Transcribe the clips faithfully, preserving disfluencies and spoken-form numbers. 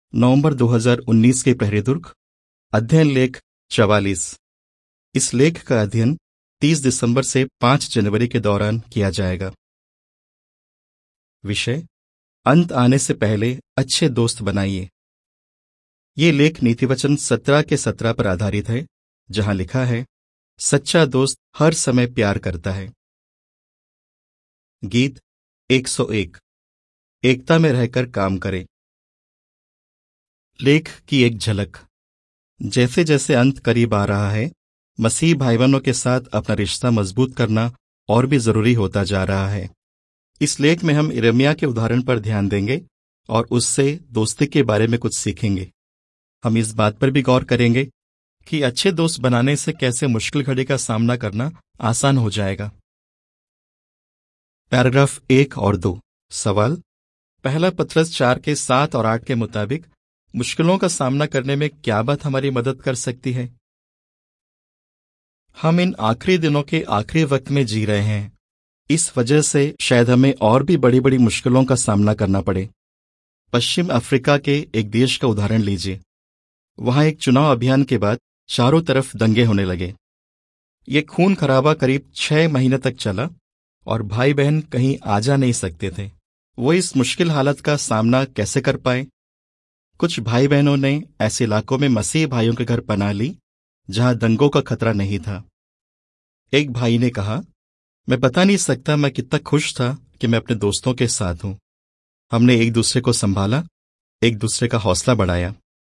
नवंबर दो हज़ार उन्नीस के प्रहरीदुर्ग। अध्ययन लेख चवालीस। इस लेख का अध्ययन तीस दिसंबर से पाँच जनवरी के दौरान किया जाएगा। विषय: अंत आने से पहले अच्छे दोस्त बनाइए। ये लेख नीतिवचन सत्रह के सत्रह पर आधारित है, जहां लिखा है, सच्चा दोस्त हर समय प्यार करता है। गीत एक सौ एक। एकता में रहकर काम करें। लेख की एक झलक। जैसे जैसे अंत करीब आ रहा है, मसीह भाई बहनों के साथ अपना रिश्ता मजबूत करना और भी जरूरी होता जा रहा है। इस लेख में हम यिर्मयाह के उदाहरण पर ध्यान देंगे और उससे दोस्ती के बारे में कुछ सीखेंगे। हम इस बात पर भी गौर करेंगे कि अच्छे दोस्त बनाने से कैसे मुश्किल घड़ी का सामना करना आसान हो जाएगा। पैराग्राफ एक और दो। सवाल: पहला पत्रस चार के सात और आठ के मुताबिक मुश्किलों का सामना करने में क्या बात हमारी मदद कर सकती है? हम इन आखिरी दिनों के आखिरी वक्त में जी रहे हैं। इस वजह से शायद हमें और भी बड़ी बड़ी मुश्किलों का सामना करना पड़े। पश्चिम अफ्रीका के एक देश का उदाहरण लीजिए। वहां एक चुनाव अभियान के बाद चारों तरफ दंगे होने लगे। ये खून खराबा करीब छह महीने तक चला और भाई बहन कहीं आ जा नहीं सकते थे। वो इस मुश्किल हालत का सामना कैसे कर पाए? कुछ भाई बहनों ने ऐसे इलाकों में मसीह भाइयों के घर पनाह ली जहां दंगों का खतरा नहीं था। एक भाई ने कहा, मैं बता नहीं सकता मैं कितना खुश था कि मैं अपने दोस्तों के साथ हूं। हमने एक दूसरे को संभाला, एक दूसरे का हौसला बढ़ाया।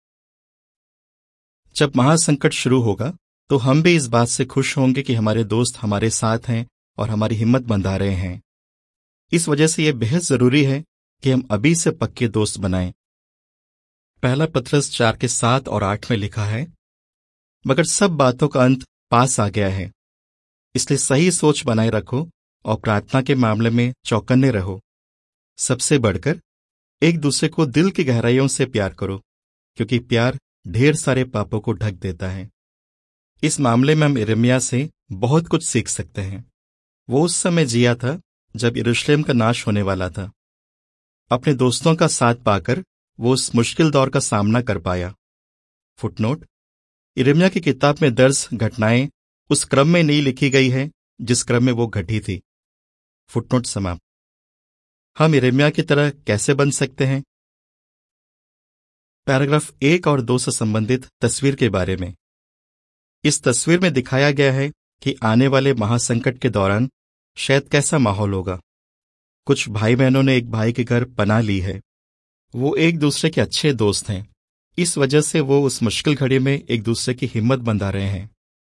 जब महासंकट शुरू होगा तो हम भी इस बात से खुश होंगे कि हमारे दोस्त हमारे साथ हैं और हमारी हिम्मत बंधा रहे हैं। इस वजह से यह बेहद जरूरी है कि हम अभी से पक्के दोस्त बनाएं। पहला पत्रस चार के सात और आठ में लिखा है, मगर सब बातों का अंत पास आ गया है, इसलिए सही सोच बनाए रखो और प्रार्थना के मामले में चौकन्ने रहो। सबसे बढ़कर एक दूसरे को दिल की गहराइयों से प्यार करो, क्योंकि प्यार ढेर सारे पापों को ढक देता है। इस मामले में हम यिर्मयाह से बहुत कुछ सीख सकते हैं। वो उस समय जिया था जब यरूशलेम का नाश होने वाला था। अपने दोस्तों का साथ पाकर वो उस मुश्किल दौर का सामना कर पाया। फुटनोट: यिर्मयाह की किताब में दर्ज घटनाएं उस क्रम में नहीं लिखी गई है जिस क्रम में वो घटी थी। फुटनोट समाप्त। हम यिर्मयाह की तरह कैसे बन सकते हैं? पैराग्राफ एक और दो से संबंधित तस्वीर के बारे में। इस तस्वीर में दिखाया गया है कि आने वाले महासंकट के दौरान शायद कैसा माहौल होगा। कुछ भाई बहनों ने एक भाई के घर पनाह ली है। वो एक दूसरे के अच्छे दोस्त हैं। इस वजह से वो उस मुश्किल घड़ी में एक दूसरे की हिम्मत बंधा रहे हैं।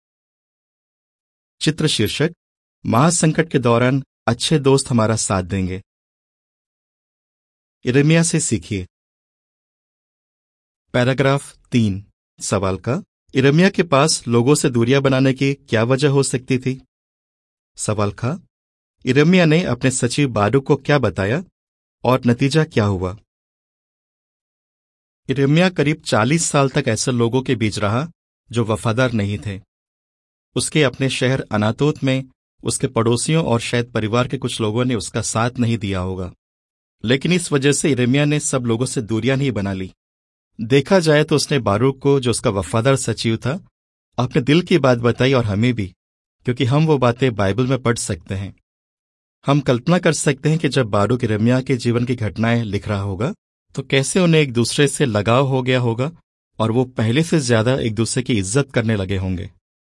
चित्र शीर्षक: महासंकट के दौरान अच्छे दोस्त हमारा साथ देंगे। यिर्मयाह से सीखिए। पैराग्राफ तीन। सवाल का: यिर्मयाह के पास लोगों से दूरियां बनाने की क्या वजह हो सकती थी? सवाल का: यिर्मयाह ने अपने सचिव बारूक को क्या बताया और नतीजा क्या हुआ? यिर्मयाह करीब चालीस साल तक ऐसे लोगों के बीच रहा जो वफादार नहीं थे। उसके अपने शहर अनातोत में उसके पड़ोसियों और शायद परिवार के कुछ लोगों ने उसका साथ नहीं दिया होगा, लेकिन इस वजह से यिर्मयाह ने सब लोगों से दूरियां नहीं बना ली। देखा जाए तो उसने बारूक को, जो उसका वफादार सचिव था, अपने दिल की बात बताई और हमें भी, क्योंकि हम वो बातें बाइबल में पढ़ सकते हैं। हम कल्पना कर सकते हैं कि जब बारूक यिर्मयाह के जीवन की घटनाएं लिख रहा होगा तो कैसे उन्हें एक दूसरे से लगाव हो गया होगा और वो पहले से ज्यादा एक दूसरे की इज्जत करने लगे होंगे।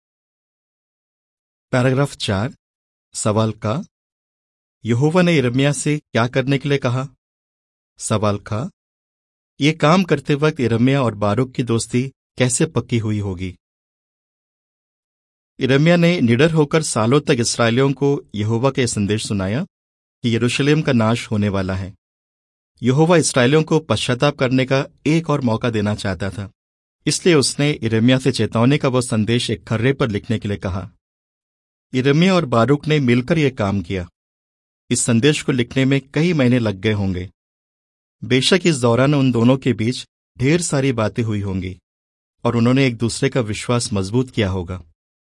पैराग्राफ चार। सवाल का: यहोवा ने यिर्मयाह से क्या करने के लिए कहा? सवाल का: ये काम करते वक्त यिर्मयाह और बारूक की दोस्ती कैसे पक्की हुई होगी? यिर्मयाह ने निडर होकर सालों तक इस्राएलियों को यहोवा का संदेश सुनाया कि यरूशलेम का नाश होने वाला है। यहोवा इस्राएलियों को पश्चाताप करने का एक और मौका देना चाहता था, इसलिए उसने यिर्मयाह से चेतावनी का वो संदेश एक खर्रे पर लिखने के लिए कहा। यिर्मयाह और बारूक ने मिलकर यह काम किया। इस संदेश को लिखने में कई महीने लग गए होंगे। बेशक इस दौरान उन दोनों के बीच ढेर सारी बातें हुई होंगी और उन्होंने एक दूसरे का विश्वास मजबूत किया होगा।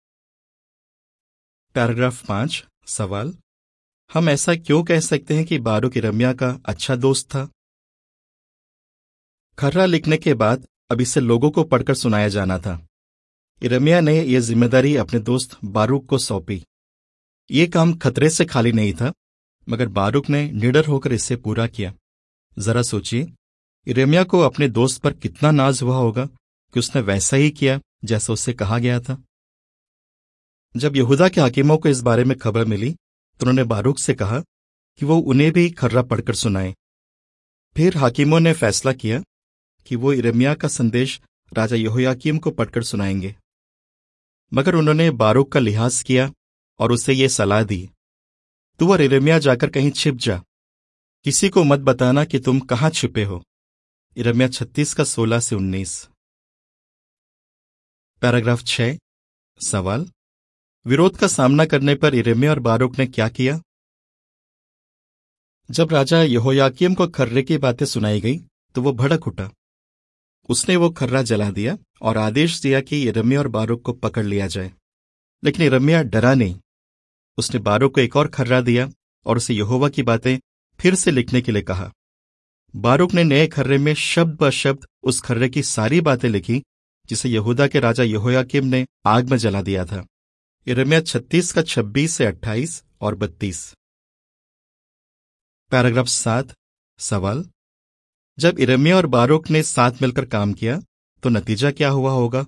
पैराग्राफ पांच। सवाल: हम ऐसा क्यों कह सकते हैं कि बारूक यिर्मयाह का अच्छा दोस्त था? खर्रा लिखने के बाद अब इसे लोगों को पढ़कर सुनाया जाना था। यिर्मयाह ने यह जिम्मेदारी अपने दोस्त बारूक को सौंपी। ये काम खतरे से खाली नहीं था, मगर बारूक ने निडर होकर इसे पूरा किया। जरा सोचिए, यिर्मयाह को अपने दोस्त पर कितना नाज हुआ होगा कि उसने वैसा ही किया जैसा उससे कहा गया था। जब यहूदा के हाकिमों को इस बारे में खबर मिली तो उन्होंने बारूक से कहा कि वो उन्हें भी खर्रा पढ़कर सुनाए। फिर हाकिमों ने फैसला किया कि वो यिर्मयाह का संदेश राजा यहोयाकीम को पढ़कर सुनाएंगे, मगर उन्होंने बारूक का लिहाज किया और उसे ये सलाह दी, तू और यिर्मयाह जाकर कहीं छिप जा, किसी को मत बताना कि तुम कहाँ छिपे हो। यिर्मयाह छत्तीस का सोलह से उन्नीस। पैराग्राफ छह। सवाल, विरोध का सामना करने पर यिर्मयाह और बारूक ने क्या किया? जब राजा यहोयाकीम को खर्रे की बातें सुनाई गई तो वो भड़क उठा। उसने वो खर्रा जला दिया और आदेश दिया कि यिर्मयाह और बारूक को पकड़ लिया जाए। लेकिन यिर्मयाह डरा नहीं। उसने बारूक को एक और खर्रा दिया और उसे यहोवा की बातें फिर से लिखने के लिए कहा। बारूक ने नए खर्रे में शब्द ब शब्द उस खर्रे की सारी बातें लिखी जिसे यहूदा के राजा यहोयाकीम ने आग में जला दिया था। यिर्मयाह छत्तीस का छब्बीस से अट्ठाईस और बत्तीस। पैराग्राफ सात। सवाल, जब यिर्मयाह और बारूक ने साथ मिलकर काम किया तो नतीजा क्या हुआ होगा?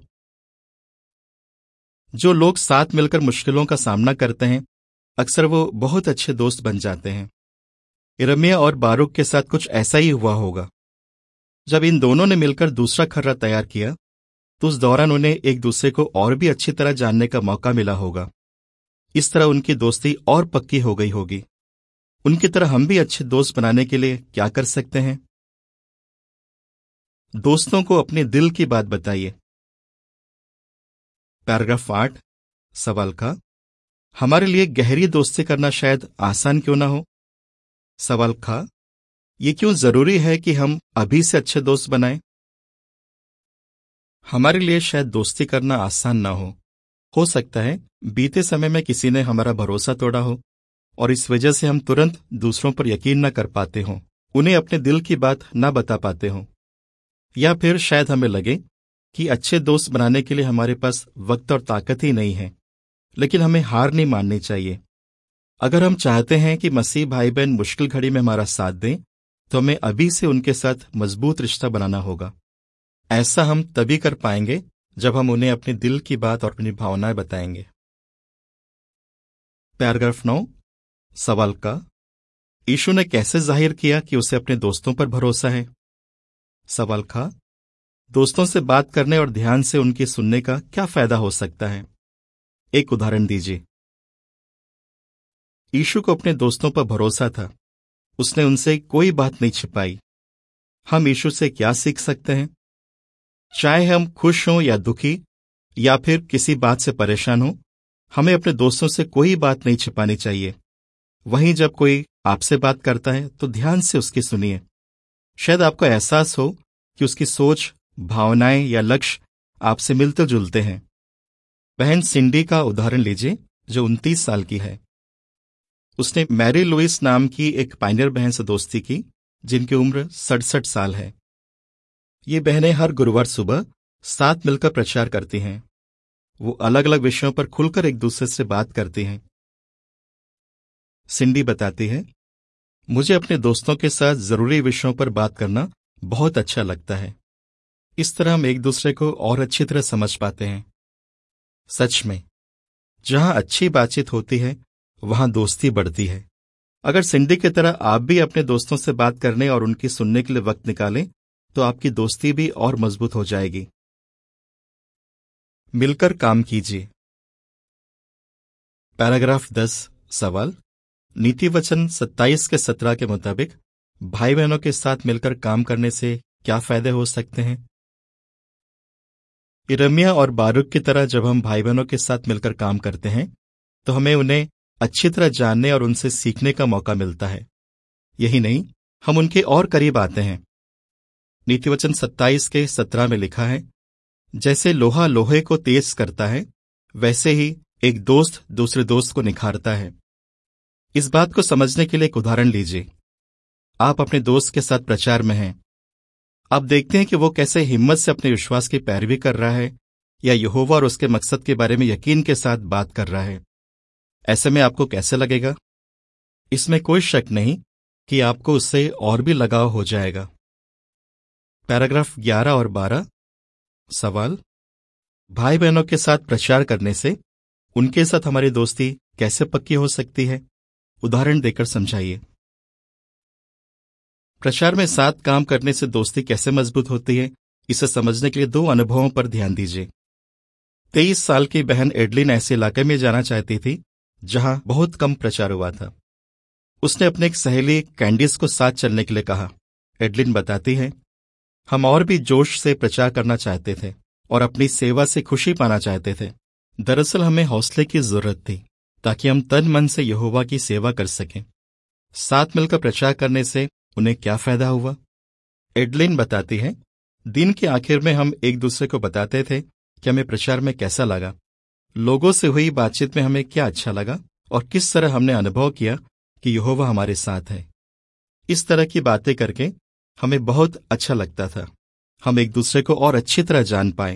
जो लोग साथ मिलकर मुश्किलों का सामना करते हैं अक्सर वो बहुत अच्छे दोस्त बन जाते हैं। यिर्मयाह और बारूक के साथ कुछ ऐसा ही हुआ होगा। जब इन दोनों ने मिलकर दूसरा खर्रा तैयार किया तो उस दौरान उन्हें एक दूसरे को और भी अच्छी तरह जानने का मौका मिला होगा। इस तरह उनकी दोस्ती और पक्की हो गई होगी। उनकी तरह हम भी अच्छे दोस्त बनाने के लिए क्या कर सकते हैं? दोस्तों को अपने दिल की बात बताइए। पैराग्राफ आठ। सवाल का, हमारे लिए गहरी दोस्ती करना शायद आसान क्यों ना हो? सवाल का, ये क्यों जरूरी है कि हम अभी से अच्छे दोस्त बनाएं? हमारे लिए शायद दोस्ती करना आसान ना हो। हो सकता है बीते समय में किसी ने हमारा भरोसा तोड़ा हो और इस वजह से हम तुरंत दूसरों पर यकीन न कर पाते हों, उन्हें अपने दिल की बात न बता पाते हों। या फिर शायद हमें लगे कि अच्छे दोस्त बनाने के लिए हमारे पास वक्त और ताकत ही नहीं है। लेकिन हमें हार नहीं माननी चाहिए। अगर हम चाहते हैं कि मसीह भाई बहन मुश्किल घड़ी में हमारा साथ दें तो हमें अभी से उनके साथ मजबूत रिश्ता बनाना होगा। ऐसा हम तभी कर पाएंगे जब हम उन्हें अपने दिल की बात और अपनी भावनाएं बताएंगे। पैराग्राफ नौ। सवाल का, यीशु ने कैसे जाहिर किया कि उसे अपने दोस्तों पर भरोसा है? सवाल का, दोस्तों से बात करने और ध्यान से उनकी सुनने का क्या फायदा हो सकता है? एक उदाहरण दीजिए। यीशु को अपने दोस्तों पर भरोसा था। उसने उनसे कोई बात नहीं छिपाई। हम यीशु से क्या सीख सकते हैं? चाहे हम खुश हों या दुखी या फिर किसी बात से परेशान हों, हमें अपने दोस्तों से कोई बात नहीं छिपानी चाहिए। वहीं जब कोई आपसे बात करता है तो ध्यान से उसकी सुनिए। शायद आपको एहसास हो कि उसकी सोच, भावनाएं या लक्ष्य आपसे मिलते जुलते हैं। बहन सिंडी का उदाहरण लीजिए जो उनतीस साल की है। उसने मैरी लुइस नाम की एक पायनियर बहन से दोस्ती की जिनकी उम्र सड़सठ साल है। ये बहनें हर गुरुवार सुबह साथ मिलकर प्रचार करती हैं। वो अलग अलग विषयों पर खुलकर एक दूसरे से बात करती हैं। सिंडी बताती है, मुझे अपने दोस्तों के साथ जरूरी विषयों पर बात करना बहुत अच्छा लगता है। इस तरह हम एक दूसरे को और अच्छी तरह समझ पाते हैं। सच में, जहां अच्छी बातचीत होती है वहां दोस्ती बढ़ती है। अगर सिंडी की तरह आप भी अपने दोस्तों से बात करने और उनकी सुनने के लिए वक्त निकालें तो आपकी दोस्ती भी और मजबूत हो जाएगी। मिलकर काम कीजिए। पैराग्राफ दस। सवाल, नीति वचन सत्ताईस के सत्रह के मुताबिक भाई बहनों के साथ मिलकर काम करने से क्या फायदे हो सकते हैं? यिर्मयाह और बारूक की तरह जब हम भाई बहनों के साथ मिलकर काम करते हैं तो हमें उन्हें अच्छी तरह जानने और उनसे सीखने का मौका मिलता है। यही नहीं, हम उनके और करीब आते हैं। नीतिवचन सत्ताईस के सत्रह में लिखा है, जैसे लोहा लोहे को तेज करता है वैसे ही एक दोस्त दूसरे दोस्त को निखारता है। इस बात को समझने के लिए एक उदाहरण लीजिए। आप अपने दोस्त के साथ प्रचार में हैं। आप देखते हैं कि वो कैसे हिम्मत से अपने विश्वास की पैरवी कर रहा है या यहोवा और उसके मकसद के बारे में यकीन के साथ बात कर रहा है। ऐसे में आपको कैसे लगेगा? इसमें कोई शक नहीं कि आपको उससे और भी लगाव हो जाएगा। पैराग्राफ ग्यारह और बारह। सवाल: भाई बहनों के साथ प्रचार करने से उनके साथ हमारी दोस्ती कैसे पक्की हो सकती है? उदाहरण देकर समझाइए। प्रचार में साथ काम करने से दोस्ती कैसे मजबूत होती है, इसे समझने के लिए दो अनुभवों पर ध्यान दीजिए। तेईस साल की बहन एडलिन ऐसे इलाके में जाना चाहती थी जहां बहुत कम प्रचार हुआ था। उसने अपने एक सहेली कैंडिस को साथ चलने के लिए कहा। एडलिन बताती है, हम और भी जोश से प्रचार करना चाहते थे और अपनी सेवा से खुशी पाना चाहते थे। दरअसल हमें हौसले की जरूरत थी ताकि हम तन मन से यहोवा की सेवा कर सकें। साथ मिलकर प्रचार करने से उन्हें क्या फायदा हुआ? एडलिन बताती है, दिन के आखिर में हम एक दूसरे को बताते थे कि हमें प्रचार में कैसा लगा, लोगों से हुई बातचीत में हमें क्या अच्छा लगा और किस तरह हमने अनुभव किया कि यहोवा हमारे साथ है। इस तरह की बातें करके हमें बहुत अच्छा लगता था। हम एक दूसरे को और अच्छी तरह जान पाए।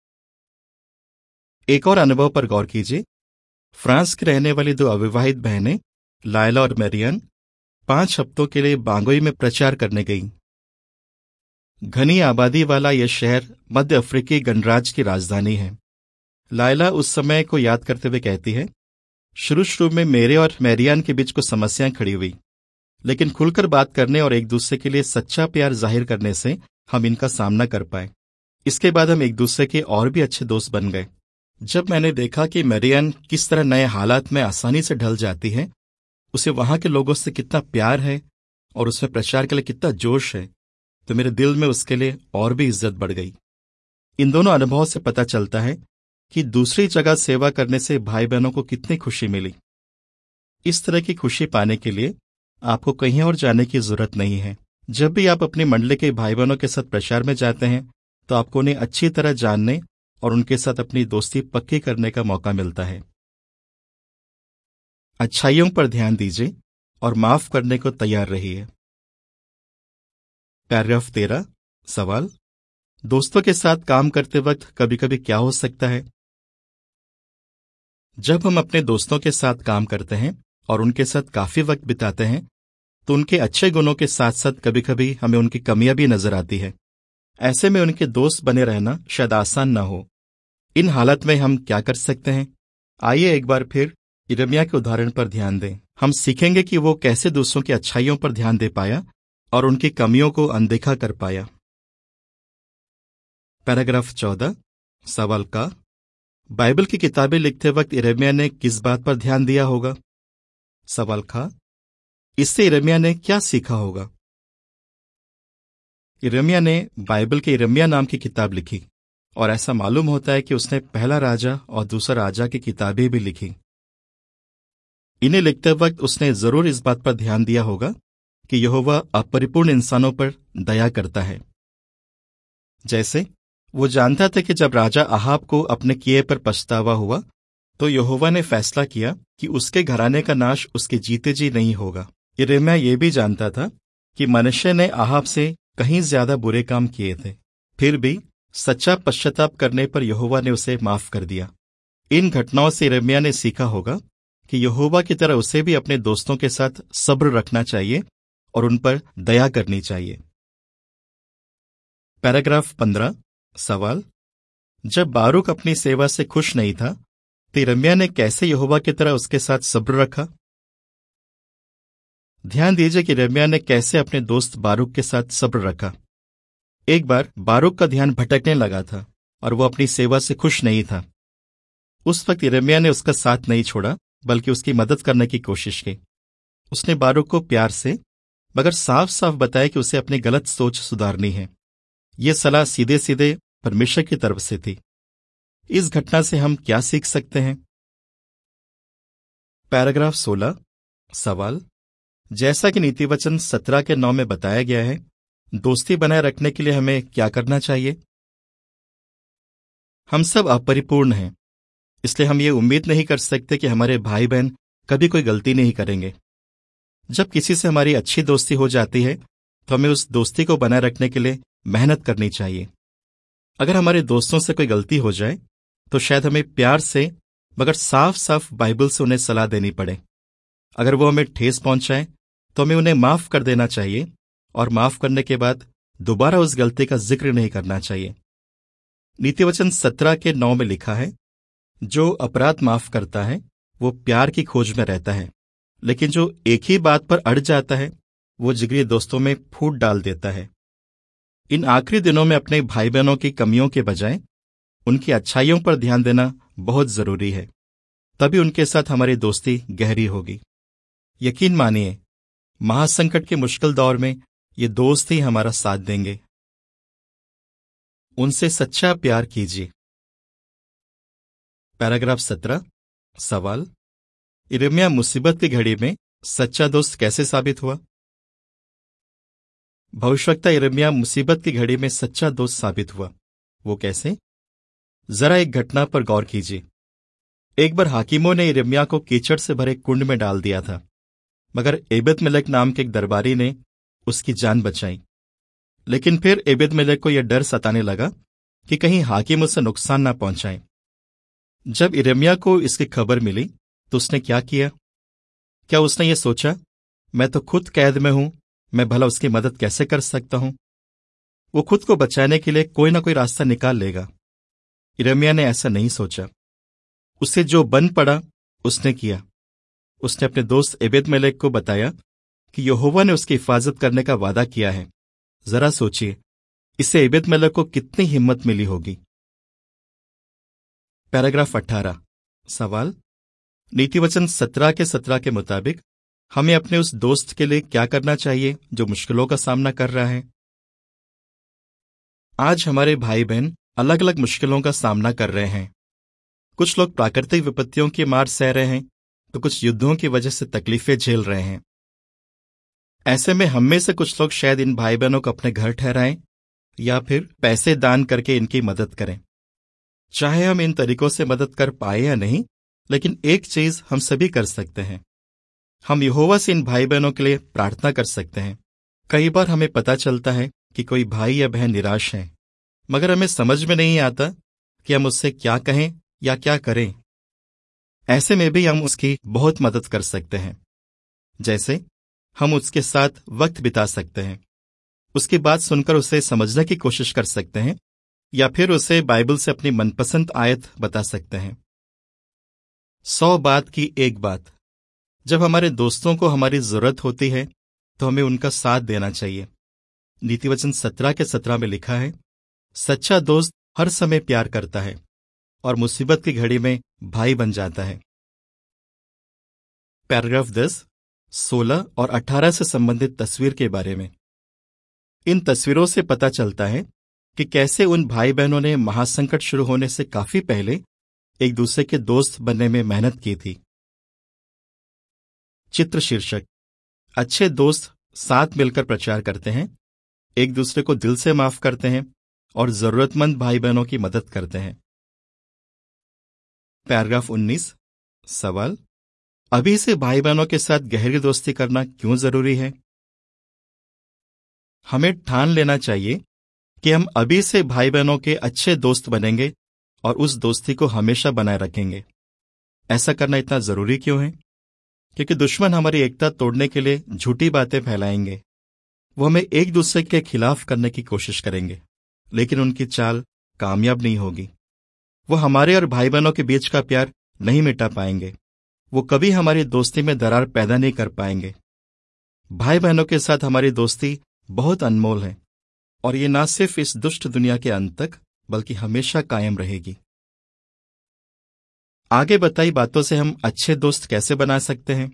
एक और अनुभव पर गौर कीजिए। फ्रांस की रहने वाली दो अविवाहित बहनें लायला और मैरियन पांच हफ्तों के लिए बांगोई में प्रचार करने गईं। घनी आबादी वाला यह शहर मध्य अफ्रीकी गणराज्य की राजधानी है। लायला उस समय को याद करते हुए कहती है, शुरू शुरू में मेरे और मैरियन के बीच कुछ समस्याएं खड़ी हुई, लेकिन खुलकर बात करने और एक दूसरे के लिए सच्चा प्यार जाहिर करने से हम इनका सामना कर पाए। इसके बाद हम एक दूसरे के और भी अच्छे दोस्त बन गए। जब मैंने देखा कि मैरियन किस तरह नए हालात में आसानी से ढल जाती है, उसे वहां के लोगों से कितना प्यार है और उसमें प्रचार के लिए कितना जोश है, तो मेरे दिल में उसके लिए और भी इज्जत बढ़ गई। इन दोनों अनुभवों से पता चलता है कि दूसरी जगह सेवा करने से भाई बहनों को कितनी खुशी मिली। इस तरह की खुशी पाने के लिए आपको कहीं और जाने की जरूरत नहीं है। जब भी आप अपनी मंडली के भाई बहनों के साथ प्रचार में जाते हैं तो आपको उन्हें अच्छी तरह जानने और उनके साथ अपनी दोस्ती पक्की करने का मौका मिलता है। अच्छाइयों पर ध्यान दीजिए और माफ करने को तैयार रहिए। पैराग्राफ तेरह। सवाल: दोस्तों के साथ काम करते वक्त कभी कभी क्या हो सकता है? जब हम अपने दोस्तों के साथ काम करते हैं और उनके साथ काफी वक्त बिताते हैं तो उनके अच्छे गुणों के साथ साथ कभी कभी हमें उनकी कमियां भी नजर आती है। ऐसे में उनके दोस्त बने रहना शायद आसान न हो। इन हालत में हम क्या कर सकते हैं? आइए एक बार फिर यिर्मयाह के उदाहरण पर ध्यान दें। हम सीखेंगे कि वो कैसे दूसरों की अच्छाइयों पर ध्यान दे पाया और उनकी कमियों को अनदेखा कर पाया। पैराग्राफ चौदह। सवाल का: बाइबल की किताबें लिखते वक्त यिर्मयाह ने किस बात पर ध्यान दिया होगा? सवाल खा: इससे यिर्मयाह ने क्या सीखा होगा? यिर्मयाह ने बाइबल के यिर्मयाह नाम की किताब लिखी और ऐसा मालूम होता है कि उसने पहला राजा और दूसरा राजा की किताबें भी लिखी। इन्हें लिखते वक्त उसने जरूर इस बात पर ध्यान दिया होगा कि यहोवा अपरिपूर्ण इंसानों पर दया करता है। जैसे वो जानता था कि जब राजा अहाब को अपने किए पर पछतावा हुआ तो यहोवा ने फैसला किया कि उसके घराने का नाश उसके जीते जी नहीं होगा। यिर्मयाह ये भी जानता था कि मनुष्य ने अहाब से कहीं ज्यादा बुरे काम किए थे, फिर भी सच्चा पश्चाताप करने पर यहोवा ने उसे माफ कर दिया। इन घटनाओं से यिर्मयाह ने सीखा होगा कि यहोवा की तरह उसे भी अपने दोस्तों के साथ सब्र रखना चाहिए और उन पर दया करनी चाहिए। पैराग्राफ पंद्रह। सवाल: जब बारूक अपनी सेवा से खुश नहीं था तो यिर्मयाह ने कैसे यहोवा की तरह उसके साथ सब्र रखा? ध्यान दीजिए कि यिर्मयाह ने कैसे अपने दोस्त बारूक के साथ सब्र रखा। एक बार बारूक का ध्यान भटकने लगा था और वो अपनी सेवा से खुश नहीं था। उस वक्त यिर्मयाह ने उसका साथ नहीं छोड़ा बल्कि उसकी मदद करने की कोशिश की। उसने बारूक को प्यार से मगर साफ साफ बताया कि उसे अपनी गलत सोच सुधारनी है। यह सलाह सीधे सीधे परमेश्वर की तरफ से थी। इस घटना से हम क्या सीख सकते हैं? पैराग्राफ सोलह। सवाल: जैसा कि नीति वचन सत्रह के नौ में बताया गया है, दोस्ती बनाए रखने के लिए हमें क्या करना चाहिए? हम सब अपरिपूर्ण हैं, इसलिए हम ये उम्मीद नहीं कर सकते कि हमारे भाई बहन कभी कोई गलती नहीं करेंगे। जब किसी से हमारी अच्छी दोस्ती हो जाती है तो हमें उस दोस्ती को बनाए रखने के लिए मेहनत करनी चाहिए। अगर हमारे दोस्तों से कोई गलती हो जाए तो शायद हमें प्यार से मगर साफ साफ बाइबल से उन्हें सलाह देनी पड़े। अगर वो हमें ठेस पहुंचाए तो हमें उन्हें माफ कर देना चाहिए और माफ करने के बाद दोबारा उस गलती का जिक्र नहीं करना चाहिए। नीतिवचन सत्रह के नौ में लिखा है, जो अपराध माफ करता है वो प्यार की खोज में रहता है, लेकिन जो एक ही बात पर अड़ जाता है वो जिगरी दोस्तों में फूट डाल देता है। इन आखिरी दिनों में अपने भाई बहनों की कमियों के बजाय उनकी अच्छाइयों पर ध्यान देना बहुत जरूरी है, तभी उनके साथ हमारी दोस्ती गहरी होगी। यकीन मानिए, महासंकट के मुश्किल दौर में ये दोस्त ही हमारा साथ देंगे। उनसे सच्चा प्यार कीजिए। पैराग्राफ सत्रह। सवाल, यिर्मयाह मुसीबत की घड़ी में सच्चा दोस्त कैसे साबित हुआ? भविष्यवक्ता यिर्मयाह मुसीबत की घड़ी में सच्चा दोस्त साबित हुआ। वो कैसे? जरा एक घटना पर गौर कीजिए। एक बार हाकिमों ने यिर्मयाह को कीचड़ से भरे कुंड में डाल दिया था, मगर एबेद-मेलेक नाम के एक दरबारी ने उसकी जान बचाई। लेकिन फिर एबेद-मेलेक को यह डर सताने लगा कि कहीं हाकिम उसे नुकसान न पहुंचाए। जब यिर्मयाह को इसकी खबर मिली तो उसने क्या किया? क्या उसने ये सोचा, मैं तो खुद कैद में हूं, मैं भला उसकी मदद कैसे कर सकता हूं? वो खुद को बचाने के लिए कोई ना कोई रास्ता निकाल लेगा। यिर्मयाह ने ऐसा नहीं सोचा। उसे जो बन पड़ा उसने किया। उसने अपने दोस्त एबेद-मेलेक को बताया कि यहोवा ने उसकी हिफाजत करने का वादा किया है। जरा सोचिए, इससे एबेद-मेलेक को कितनी हिम्मत मिली होगी। पैराग्राफ अठारह। सवाल, नीतिवचन सत्रह के सत्रह के मुताबिक हमें अपने उस दोस्त के लिए क्या करना चाहिए जो मुश्किलों का सामना कर रहा है? आज हमारे भाई बहन अलग अलग मुश्किलों का सामना कर रहे हैं। कुछ लोग प्राकृतिक विपत्तियों की मार सह रहे हैं तो कुछ युद्धों की वजह से तकलीफें झेल रहे हैं। ऐसे में हम में से कुछ लोग शायद इन भाई बहनों को अपने घर ठहराएं या फिर पैसे दान करके इनकी मदद करें। चाहे हम इन तरीकों से मदद कर पाए या नहीं, लेकिन एक चीज हम सभी कर सकते हैं, हम यहोवा से इन भाई बहनों के लिए प्रार्थना कर सकते हैं। कई बार हमें पता चलता है कि कोई भाई या बहन निराश है, मगर हमें समझ में नहीं आता कि हम उससे क्या कहें या क्या करें। ऐसे में भी हम उसकी बहुत मदद कर सकते हैं। जैसे हम उसके साथ वक्त बिता सकते हैं, उसकी बात सुनकर उसे समझने की कोशिश कर सकते हैं, या फिर उसे बाइबल से अपनी मनपसंद आयत बता सकते हैं। सौ बात की एक बात, जब हमारे दोस्तों को हमारी जरूरत होती है तो हमें उनका साथ देना चाहिए। नीतिवचन सत्रह के सत्रह में लिखा है, सच्चा दोस्त हर समय प्यार करता है और मुसीबत की घड़ी में भाई बन जाता है। पैराग्राफ दस, सोलह और अठारह से संबंधित तस्वीर के बारे में। इन तस्वीरों से पता चलता है कि कैसे उन भाई बहनों ने महासंकट शुरू होने से काफी पहले एक दूसरे के दोस्त बनने में मेहनत की थी। चित्र शीर्षक, अच्छे दोस्त साथ मिलकर प्रचार करते हैं, एक दूसरे को दिल से माफ करते हैं और जरूरतमंद भाई बहनों की मदद करते हैं। पैराग्राफ उन्नीस। सवाल, अभी से भाई बहनों के साथ गहरी दोस्ती करना क्यों जरूरी है? हमें ठान लेना चाहिए कि हम अभी से भाई बहनों के अच्छे दोस्त बनेंगे और उस दोस्ती को हमेशा बनाए रखेंगे। ऐसा करना इतना जरूरी क्यों है? क्योंकि दुश्मन हमारी एकता तोड़ने के लिए झूठी बातें फैलाएंगे। वो हमें एक दूसरे के खिलाफ करने की कोशिश करेंगे, लेकिन उनकी चाल कामयाब नहीं होगी। वो हमारे और भाई बहनों के बीच का प्यार नहीं मिटा पाएंगे। वो कभी हमारी दोस्ती में दरार पैदा नहीं कर पाएंगे। भाई बहनों के साथ हमारी दोस्ती बहुत अनमोल है और ये न सिर्फ इस दुष्ट दुनिया के अंत तक बल्कि हमेशा कायम रहेगी। आगे बताई बातों से हम अच्छे दोस्त कैसे बना सकते हैं?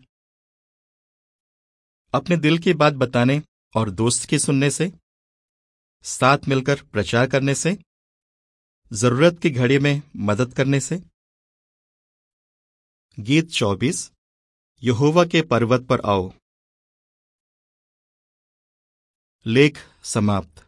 अपने दिल की बात बताने और दोस्त की सुनने से, साथ मिलकर प्रचार करने से, जरूरत की घड़ी में मदद करने से। गीत चौबीस, यहोवा के पर्वत पर आओ। लेख समाप्त।